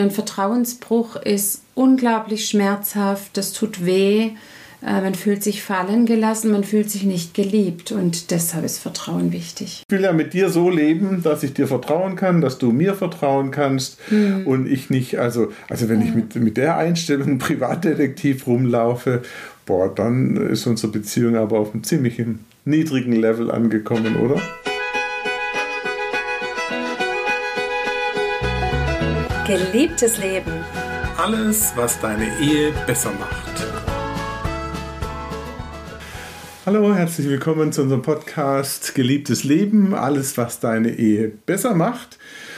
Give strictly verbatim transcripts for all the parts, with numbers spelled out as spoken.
Ein Vertrauensbruch ist unglaublich schmerzhaft, das tut weh, man fühlt sich fallen gelassen, man fühlt sich nicht geliebt und deshalb ist Vertrauen wichtig. Ich will ja mit dir so leben, dass ich dir vertrauen kann, dass du mir vertrauen kannst hm. und ich nicht, also, also wenn ja. ich mit, mit der Einstellung Privatdetektiv rumlaufe, boah, dann ist unsere Beziehung aber auf einem ziemlichen niedrigen Level angekommen, oder? Geliebtes Leben. Alles, was deine Ehe besser macht. Hallo, herzlich willkommen zu unserem Podcast Geliebtes Leben. Alles, was deine Ehe besser macht.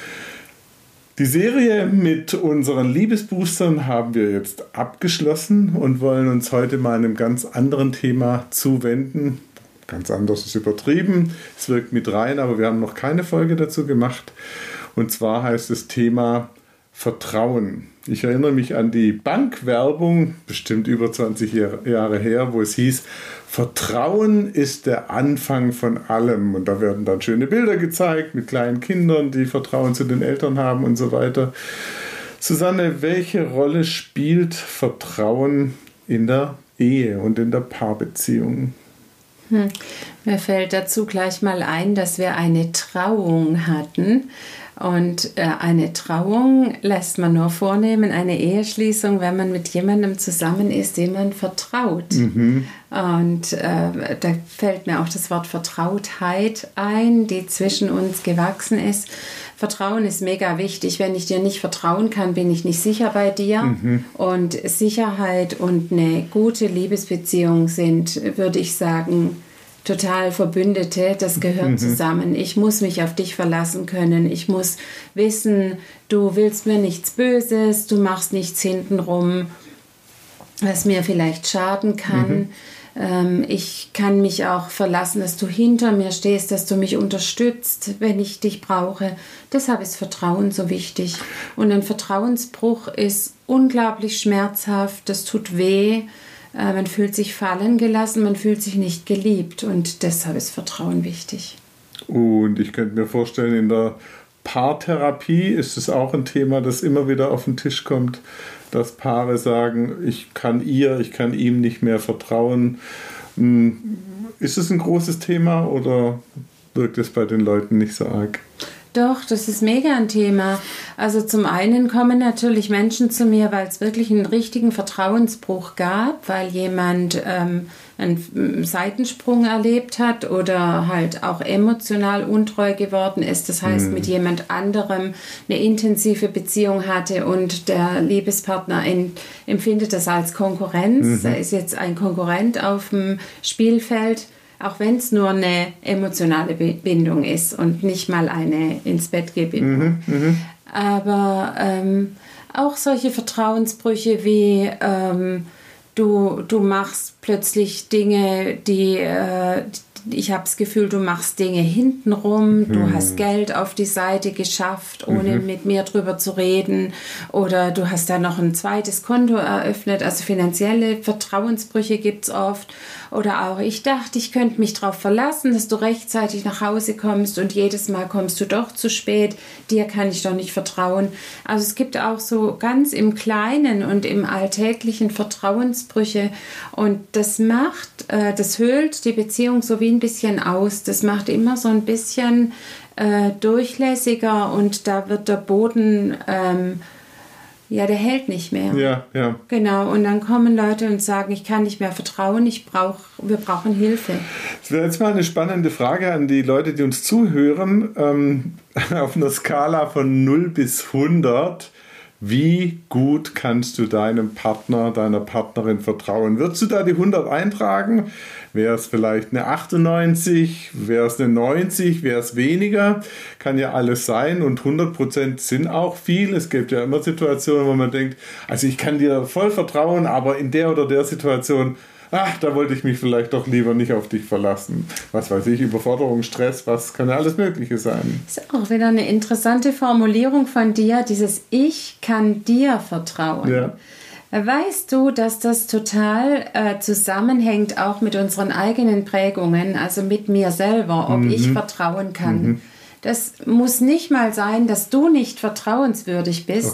Die Serie mit unseren Liebesboostern haben wir jetzt abgeschlossen und wollen uns heute mal einem ganz anderen Thema zuwenden. Ganz anders ist übertrieben. Es wirkt mit rein, aber wir haben noch keine Folge dazu gemacht. Und zwar heißt das Thema Vertrauen. Ich erinnere mich an die Bankwerbung, bestimmt über zwanzig Jahre her, wo es hieß, Vertrauen ist der Anfang von allem. Und da werden dann schöne Bilder gezeigt mit kleinen Kindern, die Vertrauen zu den Eltern haben und so weiter. Susanne, welche Rolle spielt Vertrauen in der Ehe und in der Paarbeziehung? Hm. Mir fällt dazu gleich mal ein, dass wir eine Trauung hatten. Und äh, eine Trauung lässt man nur vornehmen, eine Eheschließung, wenn man mit jemandem zusammen ist, dem man vertraut. Mhm. Und äh, da fällt mir auch das Wort Vertrautheit ein, die zwischen uns gewachsen ist. Vertrauen ist mega wichtig. Wenn ich dir nicht vertrauen kann, bin ich nicht sicher bei dir. Mhm. Und Sicherheit und eine gute Liebesbeziehung sind, würde ich sagen, total Verbündete, das gehört mhm. zusammen. Ich muss mich auf dich verlassen können. Ich muss wissen, du willst mir nichts Böses, du machst nichts hintenrum, was mir vielleicht schaden kann. Mhm. Ähm, ich kann mich auch verlassen, dass du hinter mir stehst, dass du mich unterstützt, wenn ich dich brauche. Deshalb ist Vertrauen so wichtig. Und ein Vertrauensbruch ist unglaublich schmerzhaft, das tut weh. Man fühlt sich fallen gelassen, man fühlt sich nicht geliebt und deshalb ist Vertrauen wichtig. Und ich könnte mir vorstellen, in der Paartherapie ist es auch ein Thema, das immer wieder auf den Tisch kommt, dass Paare sagen, ich kann ihr, ich kann ihm nicht mehr vertrauen. Ist es ein großes Thema oder wirkt es bei den Leuten nicht so arg? Doch, das ist mega ein Thema. Also zum einen kommen natürlich Menschen zu mir, weil es wirklich einen richtigen Vertrauensbruch gab, weil jemand ähm, einen Seitensprung erlebt hat oder halt auch emotional untreu geworden ist. Das heißt, mhm. mit jemand anderem eine intensive Beziehung hatte und der Liebespartner in, empfindet das als Konkurrenz. Mhm. Er ist jetzt ein Konkurrent auf dem Spielfeld. Auch wenn es nur eine emotionale Bindung ist und nicht mal eine ins Bett geh Bindung. Mhm, Aber ähm, auch solche Vertrauensbrüche wie ähm, du, du machst plötzlich Dinge, die, äh, ich habe das Gefühl, du machst Dinge hintenrum, mhm. du hast Geld auf die Seite geschafft, ohne mhm. mit mir drüber zu reden oder du hast da noch ein zweites Konto eröffnet, also finanzielle Vertrauensbrüche gibt es oft. Oder auch, ich dachte, ich könnte mich darauf verlassen, dass du rechtzeitig nach Hause kommst und jedes Mal kommst du doch zu spät. Dir kann ich doch nicht vertrauen. Also es gibt auch so ganz im Kleinen und im Alltäglichen Vertrauensbrüche. Und das macht, äh, das höhlt die Beziehung so wie ein bisschen aus. Das macht immer so ein bisschen äh, durchlässiger und da wird der Boden... Ähm, Ja, der hält nicht mehr. Ja, ja. Genau, und dann kommen Leute und sagen, ich kann nicht mehr vertrauen, ich brauch, wir brauchen Hilfe. Das wäre jetzt mal eine spannende Frage an die Leute, die uns zuhören. Ähm, auf einer Skala von null bis hundert, wie gut kannst du deinem Partner, deiner Partnerin vertrauen? Würdest du da die hundert eintragen? Wäre es vielleicht eine achtundneunzig? Wäre es eine neunzig? Wäre es weniger? Kann ja alles sein und hundert Prozent sind auch viel. Es gibt ja immer Situationen, wo man denkt, also ich kann dir voll vertrauen, aber in der oder der Situation, ach, da wollte ich mich vielleicht doch lieber nicht auf dich verlassen. Was weiß ich, Überforderung, Stress, was kann ja alles Mögliche sein. Das ist auch wieder eine interessante Formulierung von dir, dieses Ich kann dir vertrauen. Ja. Weißt du, dass das total äh, zusammenhängt auch mit unseren eigenen Prägungen, also mit mir selber, ob mhm. ich vertrauen kann. Mhm. Das muss nicht mal sein, dass du nicht vertrauenswürdig bist. Okay.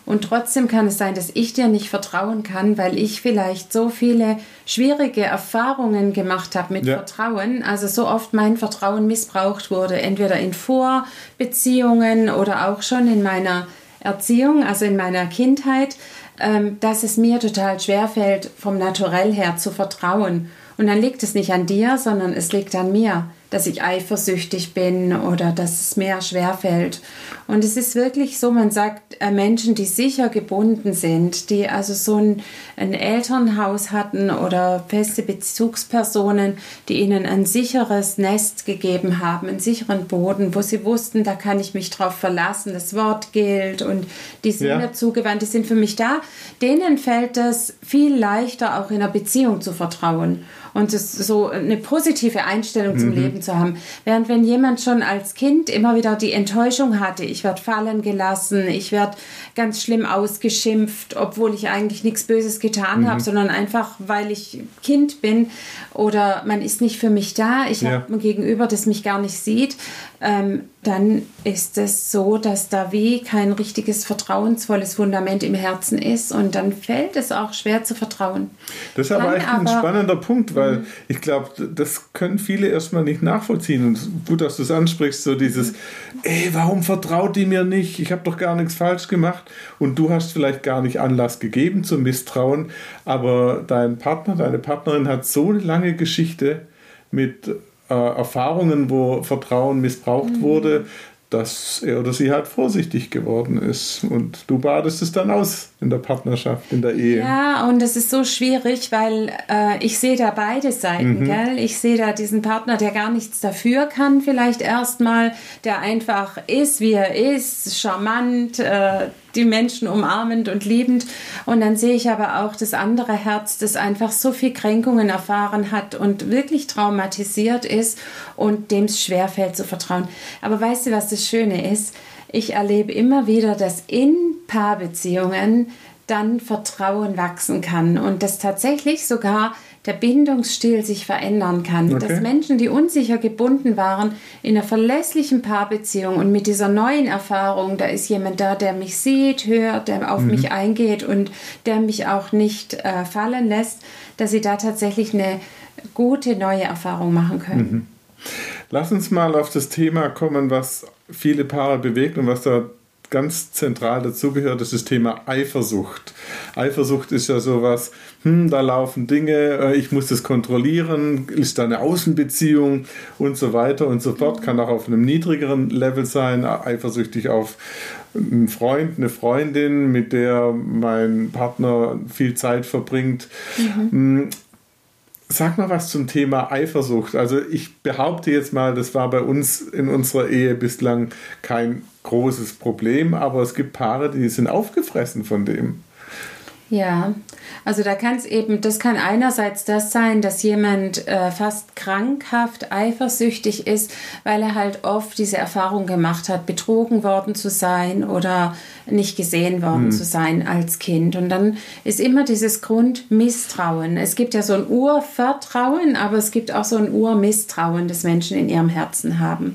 Und trotzdem kann es sein, dass ich dir nicht vertrauen kann, weil ich vielleicht so viele schwierige Erfahrungen gemacht habe mit ja. Vertrauen. Also so oft mein Vertrauen missbraucht wurde, entweder in Vorbeziehungen oder auch schon in meiner Erziehung, also in meiner Kindheit, ähm, dass es mir total schwerfällt, vom Naturell her zu vertrauen. Und dann liegt es nicht an dir, sondern es liegt an mir, dass ich eifersüchtig bin oder dass es mir schwerfällt. Und es ist wirklich so, man sagt, äh, Menschen, die sicher gebunden sind, die also so ein, ein Elternhaus hatten oder feste Bezugspersonen, die ihnen ein sicheres Nest gegeben haben, einen sicheren Boden, wo sie wussten, da kann ich mich drauf verlassen, das Wort gilt und die sind ja. mir zugewandt, die sind für mich da. Denen fällt es viel leichter, auch in einer Beziehung zu vertrauen. Und es so eine positive Einstellung zum mhm. Leben zu haben. Während wenn jemand schon als Kind immer wieder die Enttäuschung hatte, ich werde fallen gelassen, ich werde ganz schlimm ausgeschimpft, obwohl ich eigentlich nichts Böses getan mhm. habe, sondern einfach, weil ich Kind bin oder man ist nicht für mich da, ich ja. habe ein Gegenüber, das mich gar nicht sieht, ähm, dann ist es so, dass da wie kein richtiges vertrauensvolles Fundament im Herzen ist und dann fällt es auch schwer zu vertrauen. Das ist aber echt ein spannender Punkt, weil mhm. ich glaube, das können viele erstmal nicht nachvollziehen und gut, dass du es ansprichst, so dieses, ey, warum vertraut die mir nicht? Ich habe doch gar nichts falsch gemacht und du hast vielleicht gar nicht Anlass gegeben zum Misstrauen, aber dein Partner, deine Partnerin hat so eine lange Geschichte mit äh, Erfahrungen, wo Vertrauen missbraucht mhm. wurde, dass er oder sie halt vorsichtig geworden ist. Und du badest es dann aus in der Partnerschaft, in der Ehe. Ja, und das ist so schwierig, weil äh, ich sehe da beide Seiten, mhm. gell? Ich sehe da diesen Partner, der gar nichts dafür kann, vielleicht erstmal, der einfach ist, wie er ist, charmant, äh, die Menschen umarmend und liebend. Und dann sehe ich aber auch das andere Herz, das einfach so viel Kränkungen erfahren hat und wirklich traumatisiert ist und dem es schwerfällt zu vertrauen. Aber weißt du, was das Schöne ist? Ich erlebe immer wieder, dass in Paarbeziehungen dann Vertrauen wachsen kann und dass tatsächlich sogar der Bindungsstil sich verändern kann. Okay. Dass Menschen, die unsicher gebunden waren, in einer verlässlichen Paarbeziehung und mit dieser neuen Erfahrung, da ist jemand da, der mich sieht, hört, der auf mhm. mich eingeht und der mich auch nicht äh, fallen lässt, dass sie da tatsächlich eine gute neue Erfahrung machen können. Mhm. Lass uns mal auf das Thema kommen, was viele Paare bewegt und was da ganz zentral dazugehört, ist das Thema Eifersucht. Eifersucht ist ja sowas, hm, da laufen Dinge, ich muss das kontrollieren, ist da eine Außenbeziehung und so weiter und so fort. Kann auch auf einem niedrigeren Level sein, eifersüchtig auf einen Freund, eine Freundin, mit der mein Partner viel Zeit verbringt. Mhm. Sag mal was zum Thema Eifersucht. Also ich behaupte jetzt mal, das war bei uns in unserer Ehe bislang kein großes Problem, aber es gibt Paare, die sind aufgefressen von dem. Ja, also da kann es eben, das kann einerseits das sein, dass jemand äh, fast krankhaft eifersüchtig ist, weil er halt oft diese Erfahrung gemacht hat, betrogen worden zu sein oder nicht gesehen worden hm. zu sein als Kind. Und dann ist immer dieses Grundmisstrauen. Es gibt ja so ein Urvertrauen, aber es gibt auch so ein Urmisstrauen, das Menschen in ihrem Herzen haben.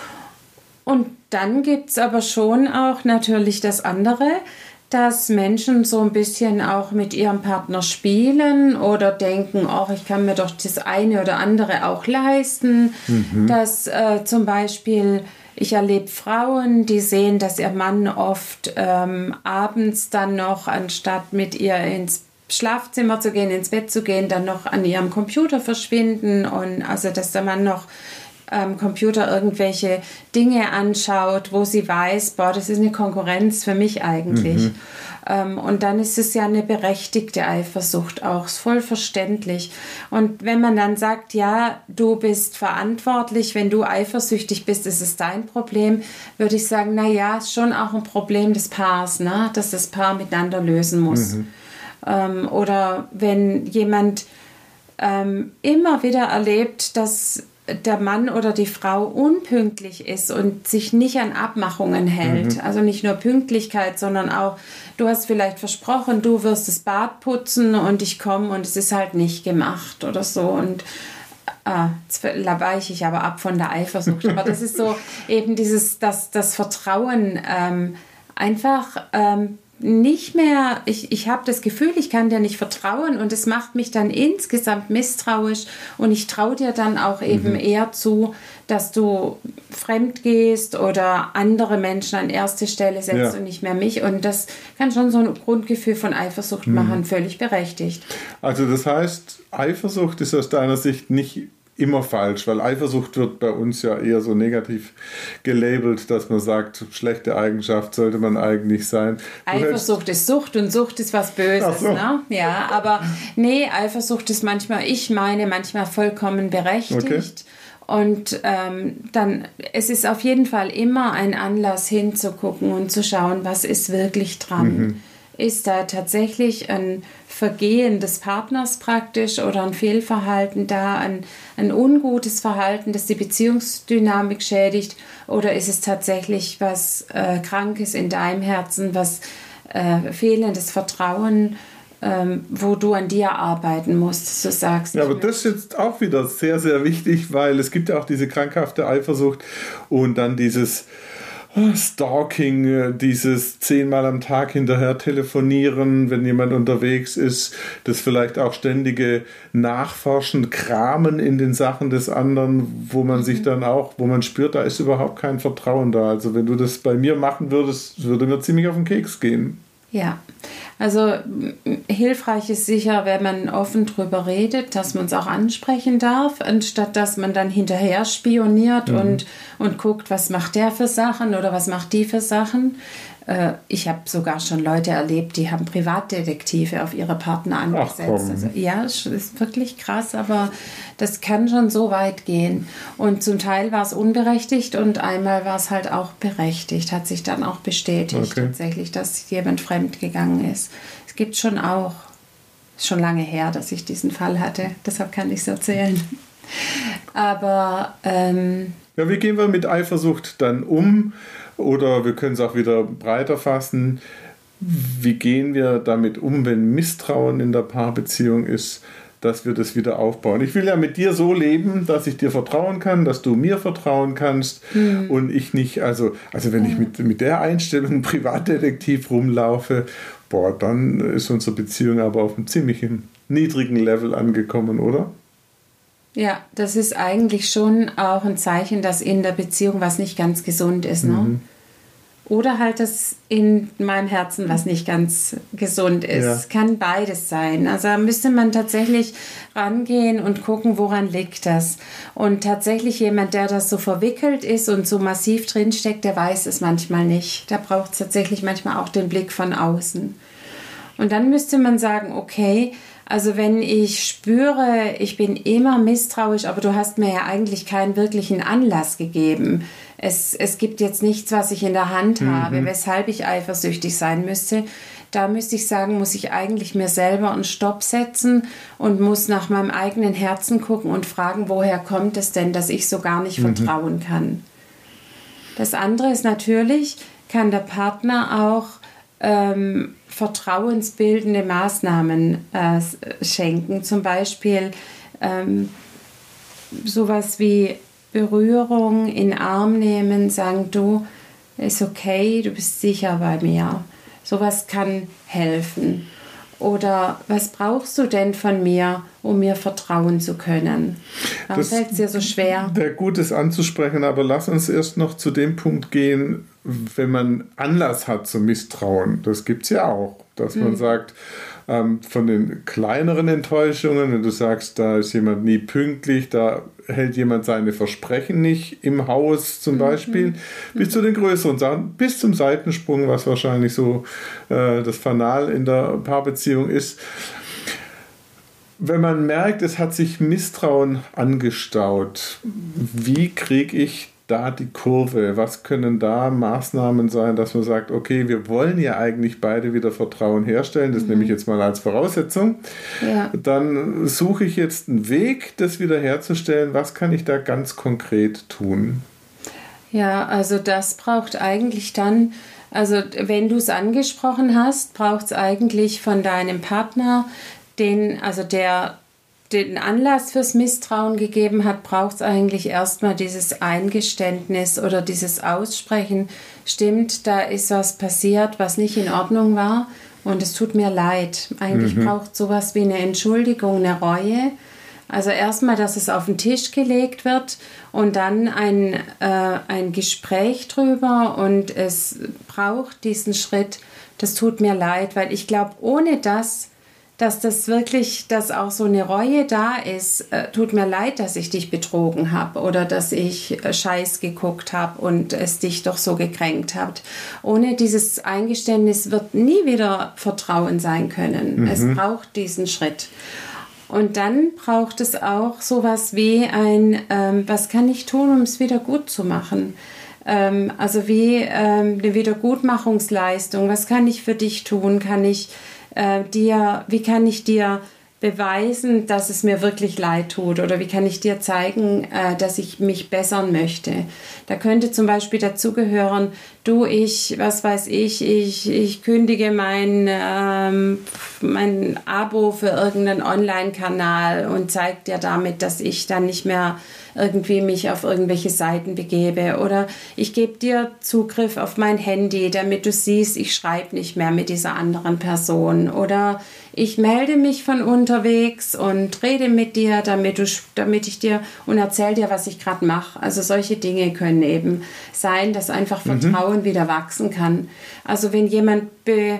Und dann gibt es aber schon auch natürlich das andere, dass Menschen so ein bisschen auch mit ihrem Partner spielen oder denken, oh, ich kann mir doch das eine oder andere auch leisten. Mhm. Dass äh, zum Beispiel, ich erlebe Frauen, die sehen, dass ihr Mann oft ähm, abends dann noch, anstatt mit ihr ins Schlafzimmer zu gehen, ins Bett zu gehen, dann noch an ihrem Computer verschwinden und also, dass der Mann noch am Computer irgendwelche Dinge anschaut, wo sie weiß, boah, das ist eine Konkurrenz für mich eigentlich. Mhm. Ähm, und dann ist es ja eine berechtigte Eifersucht auch, ist voll verständlich. Und wenn man dann sagt, ja, du bist verantwortlich, wenn du eifersüchtig bist, ist es dein Problem, würde ich sagen, na ja, ist schon auch ein Problem des Paars, ne? Dass das Paar miteinander lösen muss. Mhm. Ähm, oder wenn jemand ähm, immer wieder erlebt, dass der Mann oder die Frau unpünktlich ist und sich nicht an Abmachungen hält. Mhm. Also nicht nur Pünktlichkeit, sondern auch, du hast vielleicht versprochen, du wirst das Bad putzen und ich komme und es ist halt nicht gemacht oder so. Und ah, jetzt weiche ich aber ab von der Eifersucht. Aber das ist so eben dieses, dass das Vertrauen ähm, einfach ähm, nicht mehr, ich, ich habe das Gefühl, ich kann dir nicht vertrauen und es macht mich dann insgesamt misstrauisch und ich traue dir dann auch eben mhm. eher zu, dass du fremd gehst oder andere Menschen an erste Stelle setzt ja. und nicht mehr mich, und das kann schon so ein Grundgefühl von Eifersucht mhm. machen, völlig berechtigt. Also das heißt, Eifersucht ist aus deiner Sicht nicht immer falsch, weil Eifersucht wird bei uns ja eher so negativ gelabelt, dass man sagt, schlechte Eigenschaft sollte man eigentlich sein. Du Eifersucht ist Sucht und Sucht ist was Böses, so. ne? Ja, aber nee, Eifersucht ist manchmal, ich meine, manchmal vollkommen berechtigt. Okay. Und ähm, dann, es ist auf jeden Fall immer ein Anlass hinzugucken und zu schauen, was ist wirklich dran. Mhm. Ist da tatsächlich ein Vergehen des Partners praktisch oder ein Fehlverhalten da, ein, ein ungutes Verhalten, das die Beziehungsdynamik schädigt, oder ist es tatsächlich was äh, Krankes in deinem Herzen, was äh, fehlendes Vertrauen, ähm, wo du an dir arbeiten musst, so sagst du. Ja, aber das ist jetzt auch wieder sehr, sehr wichtig, weil es gibt ja auch diese krankhafte Eifersucht und dann dieses Stalking, dieses zehnmal am Tag hinterher telefonieren, wenn jemand unterwegs ist, das vielleicht auch ständige Nachforschen, Kramen in den Sachen des anderen, wo man mhm. sich dann auch, wo man spürt, da ist überhaupt kein Vertrauen da. Also wenn du das bei mir machen würdest, würde mir ziemlich auf den Keks gehen. Ja, also hilfreich ist sicher, wenn man offen drüber redet, dass man es auch ansprechen darf, anstatt dass man dann hinterher spioniert mhm. und, und guckt, was macht der für Sachen oder was macht die für Sachen. Äh, ich habe sogar schon Leute erlebt, die haben Privatdetektive auf ihre Partner angesetzt. Also, ja, das ist wirklich krass, aber das kann schon so weit gehen. Und zum Teil war es unberechtigt und einmal war es halt auch berechtigt, hat sich dann auch bestätigt okay. tatsächlich, dass jemand fremd gegangen ist. Es gibt schon auch, ist schon lange her, dass ich diesen Fall hatte, deshalb kann ich es erzählen. Aber ähm, ja, wie gehen wir mit Eifersucht dann um? Oder wir können es auch wieder breiter fassen. Wie gehen wir damit um, wenn Misstrauen in der Paarbeziehung ist, dass wir das wieder aufbauen? Ich will ja mit dir so leben, dass ich dir vertrauen kann, dass du mir vertrauen kannst mhm. und ich nicht, also, also wenn ich mit, mit der Einstellung Privatdetektiv rumlaufe, boah, dann ist unsere Beziehung aber auf einem ziemlich niedrigen Level angekommen, oder? Ja, das ist eigentlich schon auch ein Zeichen, dass in der Beziehung was nicht ganz gesund ist. Ne? Mhm. Oder halt, dass in meinem Herzen was nicht ganz gesund ist. Ja. Kann beides sein. Also da müsste man tatsächlich rangehen und gucken, woran liegt das. Und tatsächlich jemand, der das so verwickelt ist und so massiv drinsteckt, der weiß es manchmal nicht. Da braucht es tatsächlich manchmal auch den Blick von außen. Und dann müsste man sagen, okay, also wenn ich spüre, ich bin immer misstrauisch, aber du hast mir ja eigentlich keinen wirklichen Anlass gegeben. Es, es gibt jetzt nichts, was ich in der Hand mhm. habe, weshalb ich eifersüchtig sein müsste. Da müsste ich sagen, muss ich eigentlich mir selber einen Stopp setzen und muss nach meinem eigenen Herzen gucken und fragen, woher kommt es denn, dass ich so gar nicht mhm. vertrauen kann. Das andere ist natürlich, kann der Partner auch ähm, vertrauensbildende Maßnahmen äh, schenken. Zum Beispiel ähm, sowas wie Berührung, in den Arm nehmen, sagen, du, ist okay, du bist sicher bei mir. Sowas kann helfen. Oder was brauchst du denn von mir, um mir vertrauen zu können? Warum fällt es dir so schwer? Wäre gut, es anzusprechen, aber lass uns erst noch zu dem Punkt gehen, wenn man Anlass hat zum Misstrauen. Das gibt es ja auch, dass man mhm. sagt, ähm, von den kleineren Enttäuschungen, wenn du sagst, da ist jemand nie pünktlich, da hält jemand seine Versprechen nicht im Haus zum Beispiel, mhm. bis zu den größeren Sachen, bis zum Seitensprung, was wahrscheinlich so äh, das Fanal in der Paarbeziehung ist. Wenn man merkt, es hat sich Misstrauen angestaut, wie kriege ich da die Kurve? Was können da Maßnahmen sein, dass man sagt, okay, wir wollen ja eigentlich beide wieder Vertrauen herstellen, das mhm. nehme ich jetzt mal als Voraussetzung. Ja. Dann suche ich jetzt einen Weg, das wiederherzustellen. Was kann ich da ganz konkret tun? Ja, also das braucht eigentlich dann, also wenn du es angesprochen hast, braucht es eigentlich von deinem Partner, den, also der den Anlass fürs Misstrauen gegeben hat, braucht es eigentlich erstmal dieses Eingeständnis oder dieses Aussprechen. Stimmt, da ist was passiert, was nicht in Ordnung war und es tut mir leid. Eigentlich mhm. braucht es sowas wie eine Entschuldigung, eine Reue. Also erstmal, dass es auf den Tisch gelegt wird und dann ein, äh, ein Gespräch drüber und es braucht diesen Schritt, das tut mir leid, weil ich glaube, ohne das, dass das wirklich, dass auch so eine Reue da ist, äh, tut mir leid, dass ich dich betrogen habe oder dass ich äh, Scheiß geguckt habe und es dich doch so gekränkt hat. Ohne dieses Eingeständnis wird nie wieder Vertrauen sein können. Mhm. Es braucht diesen Schritt. Und dann braucht es auch sowas wie ein, ähm, was kann ich tun, um es wieder gut zu machen? Ähm, also wie ähm, eine Wiedergutmachungsleistung. Was kann ich für dich tun? Kann ich äh, dir, wie kann ich dir beweisen, dass es mir wirklich leid tut? Oder wie kann ich dir zeigen, äh, dass ich mich bessern möchte? Da könnte zum Beispiel dazugehören, du, ich, was weiß ich, ich, ich kündige mein, ähm, mein Abo für irgendeinen Online-Kanal und zeige dir damit, dass ich dann nicht mehr irgendwie mich auf irgendwelche Seiten begebe. Oder ich gebe dir Zugriff auf mein Handy, damit du siehst, ich schreibe nicht mehr mit dieser anderen Person. Oder ich melde mich von unterwegs und rede mit dir, damit, du, damit ich dir und erzähle dir, was ich gerade mache. Also solche Dinge können eben sein, dass einfach Vertrauen mhm. wieder wachsen kann. Also wenn jemand be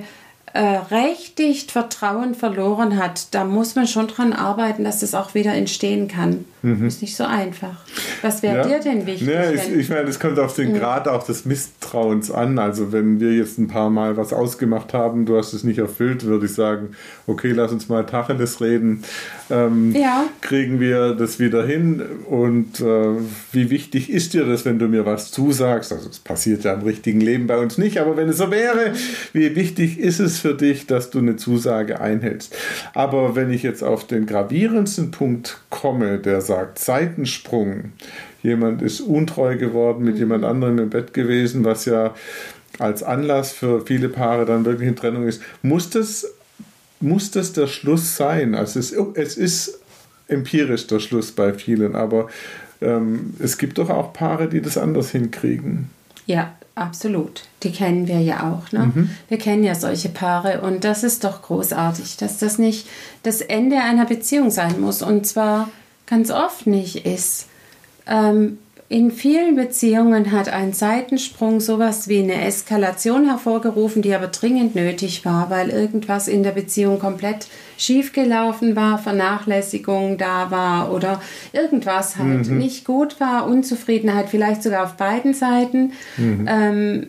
berechtigt Vertrauen verloren hat, da muss man schon dran arbeiten, dass das auch wieder entstehen kann. Mhm. Ist nicht so einfach. Was wäre ja. dir denn wichtig? Ja, ich, ich meine, es kommt auf den mhm. Grad auch des Misstrauens an. Also wenn wir jetzt ein paar Mal was ausgemacht haben, du hast es nicht erfüllt, würde ich sagen, okay, lass uns mal Tacheles reden. Ähm, ja. Kriegen wir das wieder hin? Und äh, wie wichtig ist dir das, wenn du mir was zusagst? Also es passiert ja im richtigen Leben bei uns nicht, aber wenn es so wäre, wie wichtig ist es für dich, dass du eine Zusage einhältst? Aber wenn ich jetzt auf den gravierendsten Punkt komme, der sagt Seitensprung, jemand ist untreu geworden, mit jemand anderem im Bett gewesen, was ja als Anlass für viele Paare dann wirklich eine Trennung ist, muss das, muss das der Schluss sein? Also es, es ist empirisch der Schluss bei vielen, aber ähm, es gibt doch auch Paare, die das anders hinkriegen. Ja, absolut. Die kennen wir ja auch. Ne? Mhm. Wir kennen ja solche Paare und das ist doch großartig, dass das nicht das Ende einer Beziehung sein muss und zwar ganz oft nicht ist. Ähm, in vielen Beziehungen hat ein Seitensprung sowas wie eine Eskalation hervorgerufen, die aber dringend nötig war, weil irgendwas in der Beziehung komplett schiefgelaufen war, Vernachlässigung da war oder irgendwas halt mhm. nicht gut war, Unzufriedenheit vielleicht sogar auf beiden Seiten. Mhm. Ähm,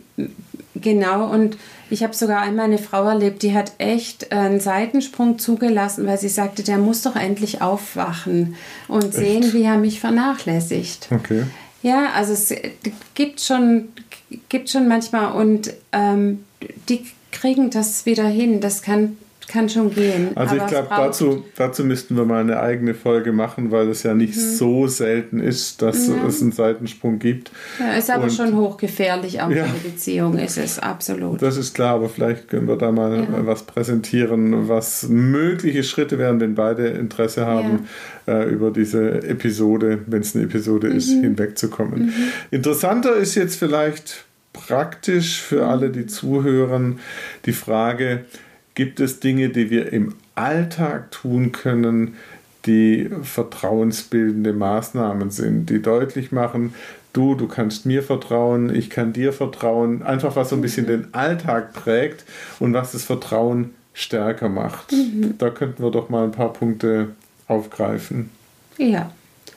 genau, und ich habe sogar einmal eine Frau erlebt, die hat echt einen Seitensprung zugelassen, weil sie sagte, der muss doch endlich aufwachen und sehen, echt? Wie er mich vernachlässigt. Okay. Ja, also es gibt schon, gibt schon manchmal und ähm, die kriegen das wieder hin, das kann kann schon gehen. Also ich glaube, dazu, dazu müssten wir mal eine eigene Folge machen, weil es ja nicht mhm. so selten ist, dass ja. es einen Seitensprung gibt. Ja, ist aber und, schon hochgefährlich, auch ja, für die Beziehung ist es, absolut. Das ist klar, aber vielleicht können wir da mal ja. was präsentieren, was mögliche Schritte wären, wenn beide Interesse haben, ja. äh, über diese Episode, wenn es eine Episode mhm. ist, hinwegzukommen. Mhm. Interessanter ist jetzt vielleicht praktisch für mhm. alle, die zuhören, die Frage: Gibt es Dinge, die wir im Alltag tun können, die vertrauensbildende Maßnahmen sind, die deutlich machen, du, du kannst mir vertrauen, ich kann dir vertrauen, einfach was so ein bisschen den Alltag prägt und was das Vertrauen stärker macht. Mhm. Da könnten wir doch mal ein paar Punkte aufgreifen. Ja,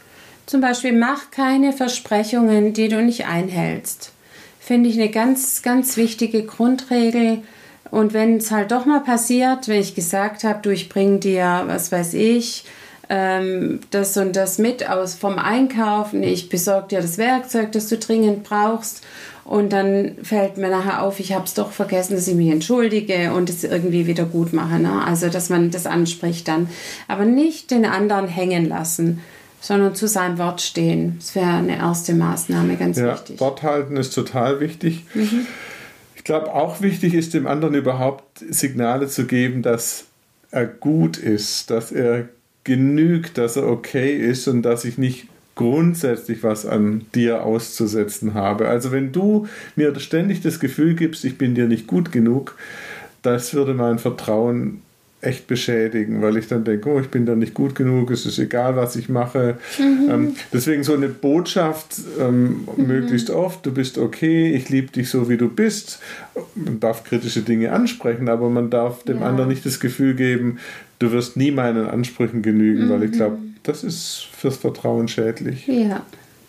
zum Beispiel mach keine Versprechungen, die du nicht einhältst. Finde ich eine ganz, ganz wichtige Grundregel. Und wenn es halt doch mal passiert, wenn ich gesagt habe, du, ich bringe dir, was weiß ich, ähm, das und das mit aus vom Einkaufen, ich besorge dir das Werkzeug, das du dringend brauchst und dann fällt mir nachher auf, ich habe es doch vergessen, dass ich mich entschuldige und es irgendwie wieder gut mache. Ne? Also, dass man das anspricht dann. Aber nicht den anderen hängen lassen, sondern zu seinem Wort stehen. Das wäre eine erste Maßnahme, ganz ja, wichtig. Wort halten ist total wichtig. Mhm. Ich glaube, auch wichtig ist, dem anderen überhaupt Signale zu geben, dass er gut ist, dass er genügt, dass er okay ist und dass ich nicht grundsätzlich was an dir auszusetzen habe. Also wenn du mir ständig das Gefühl gibst, ich bin dir nicht gut genug, das würde mein Vertrauen echt beschädigen, weil ich dann denke, oh, ich bin da nicht gut genug, es ist egal, was ich mache. Mhm. Ähm, deswegen so eine Botschaft ähm, mhm. möglichst oft, du bist okay, ich liebe dich so, wie du bist. Man darf kritische Dinge ansprechen, aber man darf dem ja. anderen nicht das Gefühl geben, du wirst nie meinen Ansprüchen genügen, mhm. weil ich glaube, das ist fürs Vertrauen schädlich. Ja.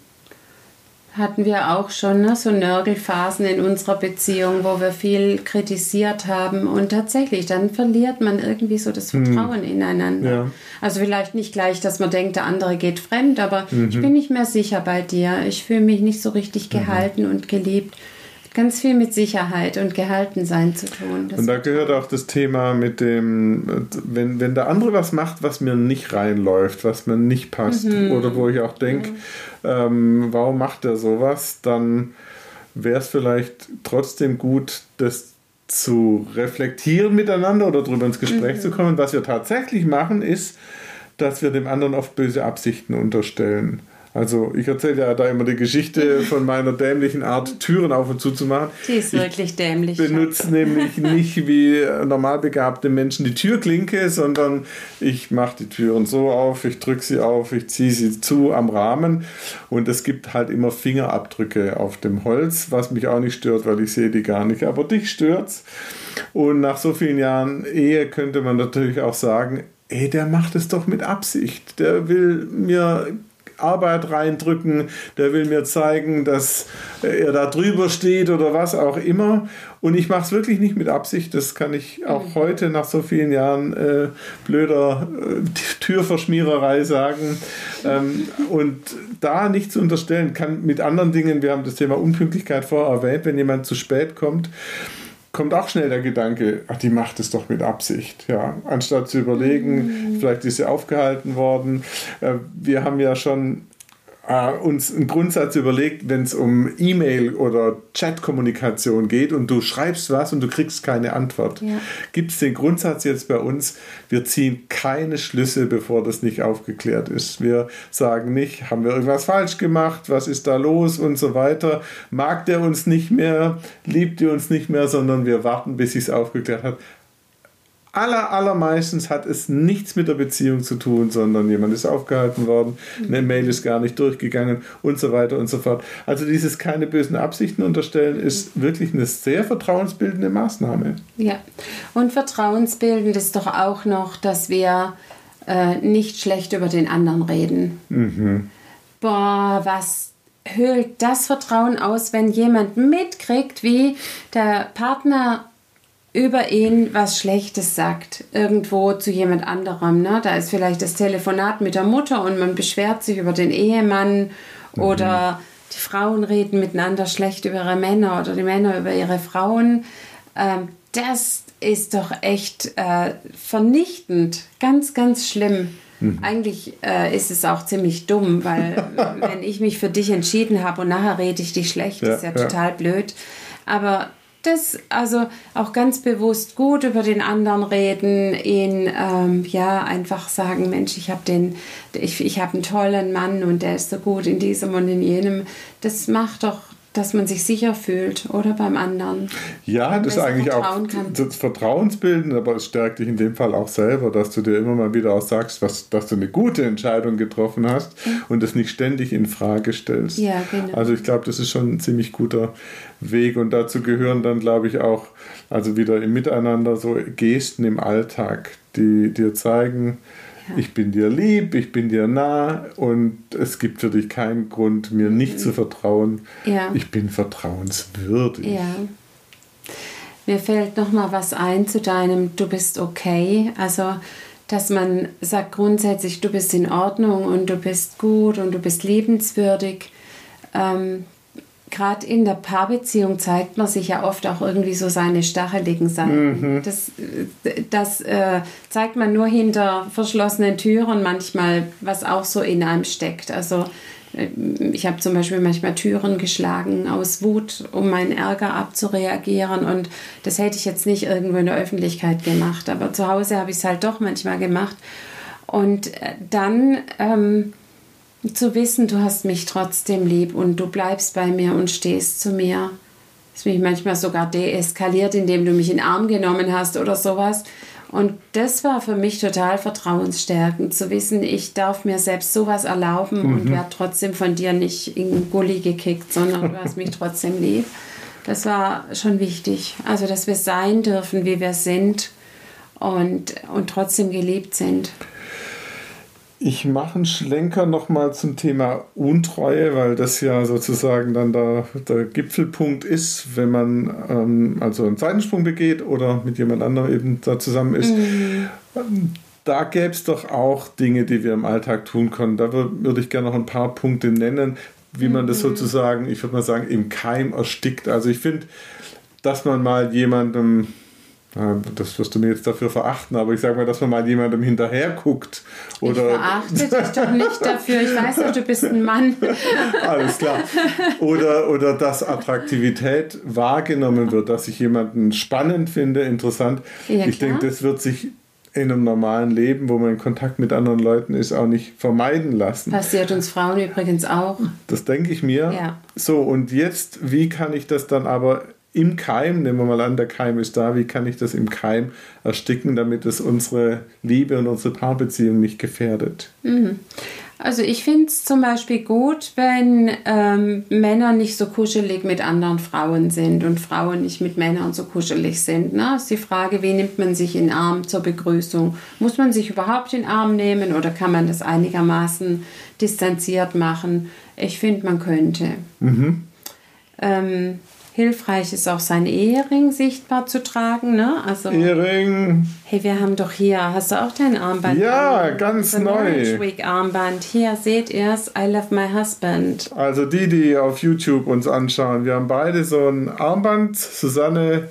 Hatten wir auch schon, ne, so Nörgelphasen in unserer Beziehung, wo wir viel kritisiert haben und tatsächlich, dann verliert man irgendwie so das Vertrauen hm. ineinander. Ja. Also vielleicht nicht gleich, dass man denkt, der andere geht fremd, aber mhm. ich bin nicht mehr sicher bei dir. Ich fühle mich nicht so richtig gehalten mhm. und geliebt. Ganz viel mit Sicherheit und Gehaltensein zu tun. Das und da gehört auch das Thema mit dem, wenn, wenn der andere was macht, was mir nicht reinläuft, was mir nicht passt, mhm. oder wo ich auch denke, mhm. ähm, warum macht er sowas, dann wäre es vielleicht trotzdem gut, das zu reflektieren miteinander oder darüber ins Gespräch mhm. zu kommen. Was wir tatsächlich machen, ist, dass wir dem anderen oft böse Absichten unterstellen. Also ich erzähle ja da immer die Geschichte von meiner dämlichen Art, Türen auf und zu zu machen. Die ist wirklich dämlich. Ich benutze nämlich nicht wie normal begabte Menschen die Türklinke, sondern ich mache die Türen so auf, ich drücke sie auf, ich ziehe sie zu am Rahmen und es gibt halt immer Fingerabdrücke auf dem Holz, was mich auch nicht stört, weil ich sehe die gar nicht, aber dich stört's. Und nach so vielen Jahren Ehe könnte man natürlich auch sagen, ey, der macht es doch mit Absicht, der will mir Arbeit reindrücken, der will mir zeigen, dass er da drüber steht oder was auch immer. Und ich mache es wirklich nicht mit Absicht. Das kann ich auch mhm. heute nach so vielen Jahren äh, blöder äh, Türverschmiererei sagen. Ähm, und da nicht zu unterstellen, kann mit anderen Dingen, wir haben das Thema Unpünktlichkeit vorher erwähnt, wenn jemand zu spät kommt, kommt auch schnell der Gedanke, ach, die macht es doch mit Absicht. Ja, anstatt zu überlegen, mhm. vielleicht ist sie aufgehalten worden. Äh, wir haben ja schon äh, uns einen Grundsatz überlegt, wenn es um E-Mail oder Chat-Kommunikation geht und du schreibst was und du kriegst keine Antwort. Ja. Gibt es den Grundsatz jetzt bei uns, wir ziehen keine Schlüsse, bevor das nicht aufgeklärt ist. Wir sagen nicht, haben wir irgendwas falsch gemacht, was ist da los und so weiter. Mag der uns nicht mehr, liebt ihr uns nicht mehr, sondern wir warten, bis sich es aufgeklärt hat. Aller, allermeistens hat es nichts mit der Beziehung zu tun, sondern jemand ist aufgehalten worden, eine Mail ist gar nicht durchgegangen und so weiter und so fort. Also dieses keine bösen Absichten unterstellen ist wirklich eine sehr vertrauensbildende Maßnahme. Ja, und vertrauensbildend ist doch auch noch, dass wir äh, nicht schlecht über den anderen reden. Mhm. Boah, was höhlt das Vertrauen aus, wenn jemand mitkriegt, wie der Partner über ihn was Schlechtes sagt, irgendwo zu jemand anderem. Ne? Da ist vielleicht das Telefonat mit der Mutter und man beschwert sich über den Ehemann mhm. oder die Frauen reden miteinander schlecht über ihre Männer oder die Männer über ihre Frauen. Ähm, das ist doch echt äh, vernichtend, ganz, ganz schlimm. Mhm. Eigentlich äh, ist es auch ziemlich dumm, weil wenn ich mich für dich entschieden habe und nachher rede ich dich schlecht, ja, ist ja, ja total blöd. Aber das, also auch ganz bewusst gut über den anderen reden, ihn ähm, ja einfach sagen, Mensch, ich habe den, ich, ich habe einen tollen Mann und der ist so gut in diesem und in jenem. Das macht doch, dass man sich sicher fühlt, oder beim anderen. Ja, das ist eigentlich auch das Vertrauensbilden, aber es stärkt dich in dem Fall auch selber, dass du dir immer mal wieder auch sagst, was, dass du eine gute Entscheidung getroffen hast ja. und das nicht ständig in Frage stellst. Ja, genau. Also ich glaube, das ist schon ein ziemlich guter Weg und dazu gehören dann, glaube ich, auch, also wieder im Miteinander so Gesten im Alltag, die dir zeigen, ich bin dir lieb, ich bin dir nah und es gibt für dich keinen Grund, mir nicht zu vertrauen. Ja. Ich bin vertrauenswürdig. Ja. Mir fällt noch mal was ein zu deinem Du bist okay. Also, dass man sagt grundsätzlich, du bist in Ordnung und du bist gut und du bist liebenswürdig. Ähm, Gerade in der Paarbeziehung zeigt man sich ja oft auch irgendwie so seine stacheligen Seiten. Mhm. Das, das äh, zeigt man nur hinter verschlossenen Türen manchmal, was auch so in einem steckt. Also äh, ich habe zum Beispiel manchmal Türen geschlagen aus Wut, um meinen Ärger abzureagieren. Und das hätte ich jetzt nicht irgendwo in der Öffentlichkeit gemacht. Aber zu Hause habe ich es halt doch manchmal gemacht. Und dann ähm, zu wissen, du hast mich trotzdem lieb und du bleibst bei mir und stehst zu mir. Das mich manchmal sogar deeskaliert, indem du mich in den Arm genommen hast oder sowas. Und das war für mich total vertrauensstärkend, zu wissen, ich darf mir selbst sowas erlauben mhm. und werde trotzdem von dir nicht in den Gully gekickt, sondern du hast mich trotzdem lieb. Das war schon wichtig. Also, dass wir sein dürfen, wie wir sind und, und trotzdem geliebt sind. Ich mache einen Schlenker nochmal zum Thema Untreue, weil das ja sozusagen dann der, der Gipfelpunkt ist, wenn man ähm, also einen Seitensprung begeht oder mit jemand anderem eben da zusammen ist. Mhm. Da gäbe es doch auch Dinge, die wir im Alltag tun können. Da würde ich gerne noch ein paar Punkte nennen, wie man mhm. das sozusagen, ich würde mal sagen, im Keim erstickt. Also ich finde, dass man mal jemandem... Das wirst du mir jetzt dafür verachten, aber ich sage mal, dass man mal jemandem hinterher guckt. Oder ich verachte dich doch nicht dafür. Ich weiß doch, du bist ein Mann. Alles klar. Oder, oder dass Attraktivität wahrgenommen wird, dass ich jemanden spannend finde, interessant. Ja, ich denke, das wird sich in einem normalen Leben, wo man in Kontakt mit anderen Leuten ist, auch nicht vermeiden lassen. Passiert uns Frauen übrigens auch. Das denke ich mir. Ja. So, und jetzt, wie kann ich das dann aber im Keim, nehmen wir mal an, der Keim ist da, wie kann ich das im Keim ersticken, damit es unsere Liebe und unsere Paarbeziehung nicht gefährdet? Also ich finde es zum Beispiel gut, wenn ähm, Männer nicht so kuschelig mit anderen Frauen sind und Frauen nicht mit Männern so kuschelig sind. Ne? Das ist die Frage, wie nimmt man sich in den Arm zur Begrüßung? Muss man sich überhaupt in den Arm nehmen oder kann man das einigermaßen distanziert machen? Ich finde, man könnte. Mhm. Ähm, Hilfreich ist auch sein Ehering sichtbar zu tragen, ne? Also, Ehering. Hey, wir haben doch hier, hast du auch dein Armband? Ja, an? ganz neu. Marriage Week Armband. Hier, seht ihr es, I love my husband. Also die, die auf YouTube uns anschauen, wir haben beide so ein Armband. Susanne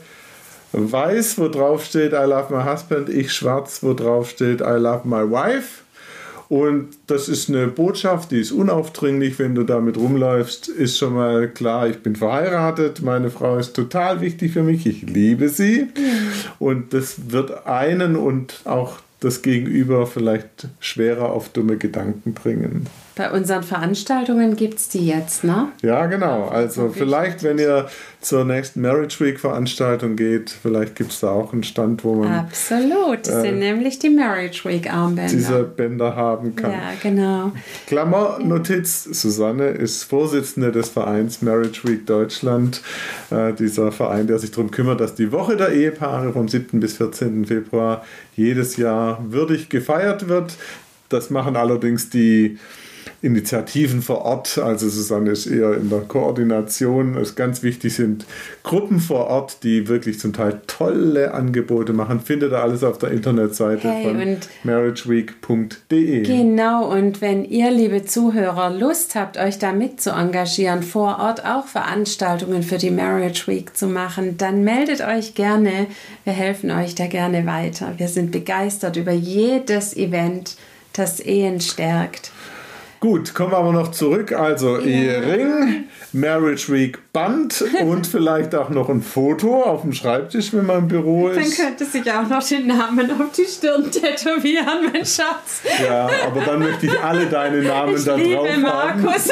weiß, wo drauf steht I love my husband. Ich schwarz, wo drauf steht I love my wife. Und das ist eine Botschaft, die ist unaufdringlich, wenn du damit rumläufst, ist schon mal klar, ich bin verheiratet, meine Frau ist total wichtig für mich, ich liebe sie. Mhm. Und das wird einen und auch das Gegenüber vielleicht schwerer auf dumme Gedanken bringen. Bei unseren Veranstaltungen gibt es die jetzt, ne? Ja, genau. Also vielleicht, wenn ihr zur nächsten Marriage Week Veranstaltung geht, vielleicht gibt es da auch einen Stand, wo man... Absolut, das äh, sind nämlich die Marriage Week Armbänder. Diese Bänder haben kann. Ja, genau. Klammernotiz, Susanne ist Vorsitzende des Vereins Marriage Week Deutschland. Äh, dieser Verein, der sich darum kümmert, dass die Woche der Ehepaare vom siebten bis vierzehnten Februar jedes Jahr würdig gefeiert wird. Das machen allerdings die Initiativen vor Ort, also Susanne ist eher in der Koordination. Es ganz wichtig sind Gruppen vor Ort, die wirklich zum Teil tolle Angebote machen. Findet ihr alles auf der Internetseite hey, von marriageweek punkt de. Genau, und wenn ihr, liebe Zuhörer, Lust habt, euch da mit zu engagieren, vor Ort auch Veranstaltungen für die Marriage Week zu machen, dann meldet euch gerne. Wir helfen euch da gerne weiter. Wir sind begeistert über jedes Event, das Ehen stärkt. Gut, kommen wir aber noch zurück. Also ja. Ehering, Marriage Week Band und vielleicht auch noch ein Foto auf dem Schreibtisch, wenn man im Büro ist. Dann könnte sich auch noch den Namen auf die Stirn tätowieren, mein Schatz. Ja, aber dann möchte ich alle deine Namen ich da drauf haben. Markus.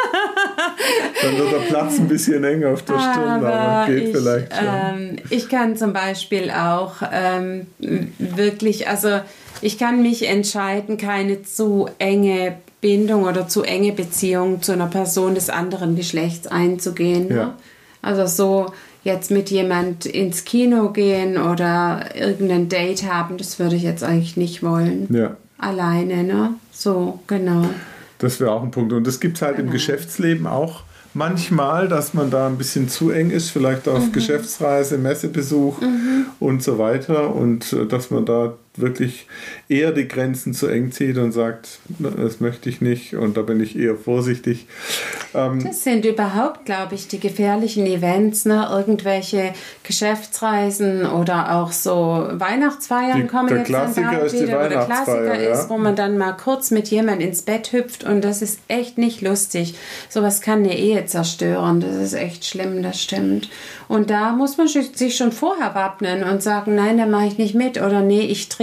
Dann wird der Platz ein bisschen eng auf der Stirn, aber, aber geht ich, vielleicht schon. Ähm, ich kann zum Beispiel auch ähm, wirklich, also ich kann mich entscheiden, keine zu enge Bindung oder zu enge Beziehung zu einer Person des anderen Geschlechts einzugehen. Ja. Ne? Also so jetzt mit jemand ins Kino gehen oder irgendein Date haben, das würde ich jetzt eigentlich nicht wollen. Ja. Alleine, ne? So, genau. Das wäre auch ein Punkt. Und das gibt es halt genau. im Geschäftsleben auch manchmal, dass man da ein bisschen zu eng ist, vielleicht auf mhm. Geschäftsreise, Messebesuch mhm. und so weiter. Und dass man da wirklich eher die Grenzen zu eng zieht und sagt, das möchte ich nicht und da bin ich eher vorsichtig. Ähm, das sind überhaupt, glaube ich, die gefährlichen Events, ne? Irgendwelche Geschäftsreisen oder auch so Weihnachtsfeiern die, kommen der jetzt Klassiker dann ist die wieder, wo der Klassiker ja. ist, wo man dann mal kurz mit jemandem ins Bett hüpft und das ist echt nicht lustig. Sowas kann eine Ehe zerstören, das ist echt schlimm, das stimmt. Und da muss man sich schon vorher wappnen und sagen, nein, da mache ich nicht mit oder nee, ich drehe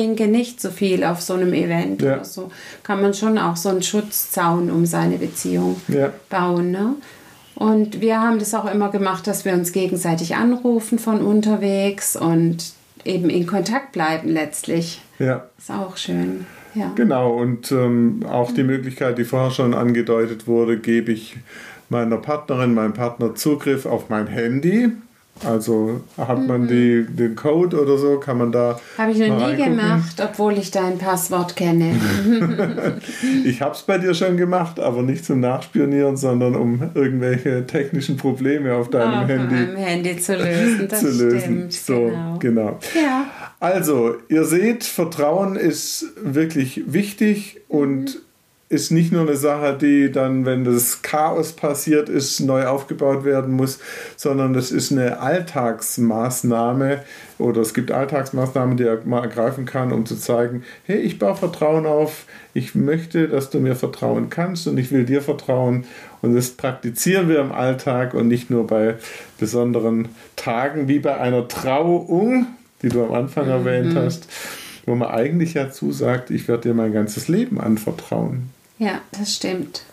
trinke nicht so viel auf so einem Event ja. oder so, kann man schon auch so einen Schutzzaun um seine Beziehung ja. bauen. Ne? Und wir haben das auch immer gemacht, dass wir uns gegenseitig anrufen von unterwegs und eben in Kontakt bleiben letztlich. Ja. Ist auch schön. Ja. Genau, und ähm, auch die Möglichkeit, die vorher schon angedeutet wurde, gebe ich meiner Partnerin, meinem Partner Zugriff auf mein Handy. Also hat man mhm. die, den Code oder so, kann man da. Habe ich noch nie gemacht, obwohl ich dein Passwort kenne. Ich habe es bei dir schon gemacht, aber nicht zum Nachspionieren, sondern um irgendwelche technischen Probleme auf deinem oh, Handy, meinem Handy zu lösen. Das zu lösen. Stimmt, so, genau. genau. Ja. Also, ihr seht, Vertrauen ist wirklich wichtig und mhm. ist nicht nur eine Sache, die dann, wenn das Chaos passiert ist, neu aufgebaut werden muss, sondern das ist eine Alltagsmaßnahme oder es gibt Alltagsmaßnahmen, die man ergreifen kann, um zu zeigen, hey, ich baue Vertrauen auf, ich möchte, dass du mir vertrauen kannst und ich will dir vertrauen und das praktizieren wir im Alltag und nicht nur bei besonderen Tagen wie bei einer Trauung, die du am Anfang mhm. erwähnt hast, wo man eigentlich ja zusagt, ich werde dir mein ganzes Leben anvertrauen. Ja, das stimmt.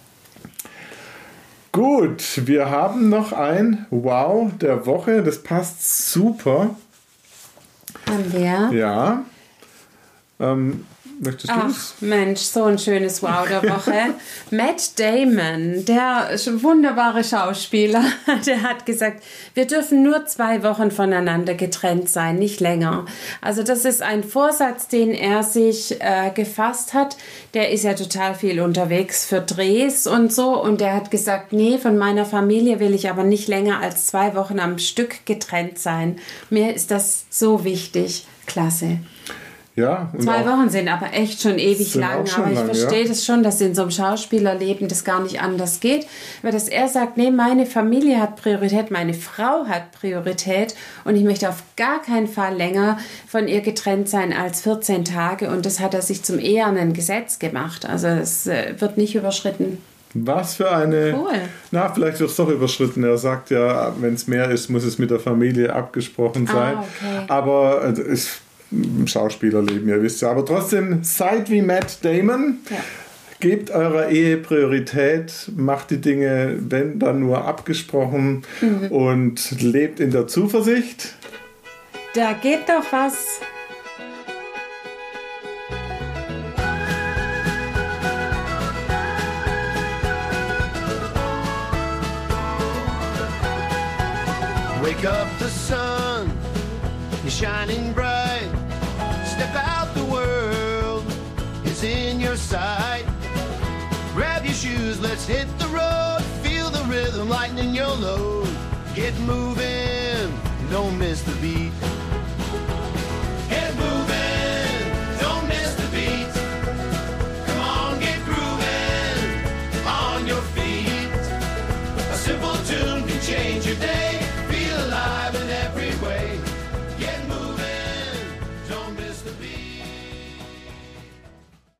Gut, wir haben noch ein Wow der Woche. Das passt super. Haben wir? Ja. Ähm, möchtest du Ach es? Mensch, so ein schönes Wow der Woche. Matt Damon, der wunderbare Schauspieler, der hat gesagt, wir dürfen nur zwei Wochen voneinander getrennt sein, nicht länger. Also das ist ein Vorsatz, den er sich äh, gefasst hat. Der ist ja total viel unterwegs für Drehs und so und der hat gesagt, nee, von meiner Familie will ich aber nicht länger als zwei Wochen am Stück getrennt sein. Mir ist das so wichtig. Klasse. Ja, und Zwei Wochen sind aber echt schon ewig lang, schon aber ich lang, verstehe ja. das schon, dass in so einem Schauspielerleben das gar nicht anders geht, weil dass er sagt, nee, meine Familie hat Priorität, meine Frau hat Priorität und ich möchte auf gar keinen Fall länger von ihr getrennt sein als vierzehn Tage und das hat er sich zum ehernen Gesetz gemacht, also es äh, wird nicht überschritten. Was für eine... Cool. Na, vielleicht wird es doch überschritten. Er sagt ja, wenn es mehr ist, muss es mit der Familie abgesprochen sein. Ah, okay. Aber es ist im Schauspielerleben, ihr wisst ja. Aber trotzdem, seid wie Matt Damon. Ja. Gebt eurer Ehe Priorität, macht die Dinge, wenn dann nur abgesprochen mhm. und lebt in der Zuversicht. Da geht doch was. Wake up, the sun is shining bright. Step out, the world is in your sight. Grab your shoes, let's hit the road. Feel the rhythm, lighten your load. Get moving, don't miss the beat. Get moving, don't miss the beat. Come on, get grooving on your feet. A simple tune can change your day.